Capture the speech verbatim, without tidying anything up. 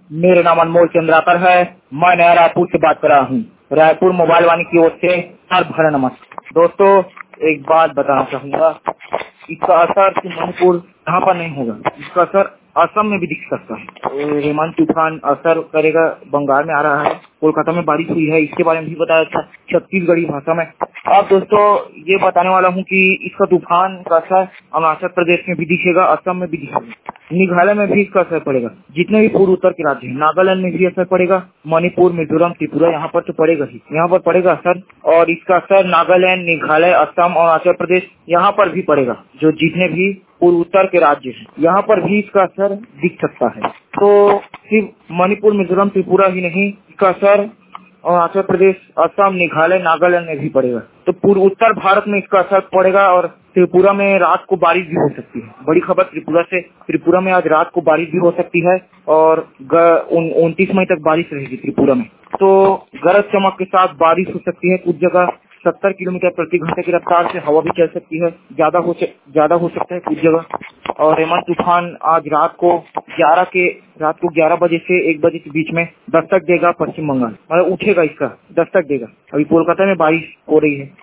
मेरा नाम अनमोल चंद्राकर है। मैं नया रायपुर से बात कर रहा हूँ। रायपुर मोबाइल वाणी की ओर से हर भरा नमस्कार। दोस्तों, एक बात बताना चाहूँगा, इसका असर सिर्फ मणिपुर यहाँ पर नहीं होगा, इसका असर असम में भी दिख सकता है। रेमन तूफान असर करेगा, बंगाल में आ रहा है, कोलकाता में बारिश हुई है, इसके बारे में भी बताया था छत्तीसगढ़ी भाषा में। अब दोस्तों, ये बताने वाला हूँ कि इसका तूफान का असर अरुणाचल प्रदेश में भी दिखेगा, असम में भी दिखेगा, मेघालय में भी इसका असर पड़ेगा। जितने भी पूर्व उत्तर के राज्य हैं, नागालैंड में भी असर पड़ेगा, मणिपुर, मिजोरम, त्रिपुरा, यहाँ पर तो पड़ेगा ही, यहाँ पर पड़ेगा असर। और इसका असर नागालैंड, मेघालय, असम और अरुणाचल प्रदेश यहाँ पर भी पड़ेगा। जो जितने भी पूर्व उत्तर के राज्य हैं, यहाँ पर भी इसका असर दिख सकता है। तो सिर्फ मणिपुर, मिजोरम, त्रिपुरा ही नहीं, इसका असर अरुणाचल प्रदेश, असम, मेघालय, नागालैंड में भी पड़ेगा। तो पूर्व उत्तर भारत में इसका असर पड़ेगा और त्रिपुरा में रात को बारिश भी हो सकती है। बड़ी खबर त्रिपुरा से, त्रिपुरा में आज रात को बारिश भी हो सकती है और उनतीस मई तक बारिश रहेगी त्रिपुरा में। तो गरज चमक के साथ बारिश हो सकती है। कुछ जगह सत्तर किलोमीटर प्रति घंटे की रफ्तार से हवा भी चल सकती है, ज्यादा हो ज्यादा हो सकता है कुछ जगह। और रेमन तूफान आज रात को ग्यारह के रात को ग्यारह बजे से एक बजे के बीच में दस्तक देगा पश्चिम बंगाल, मतलब उठेगा, इसका दस्तक देगा। अभी कोलकाता में बारिश हो रही है।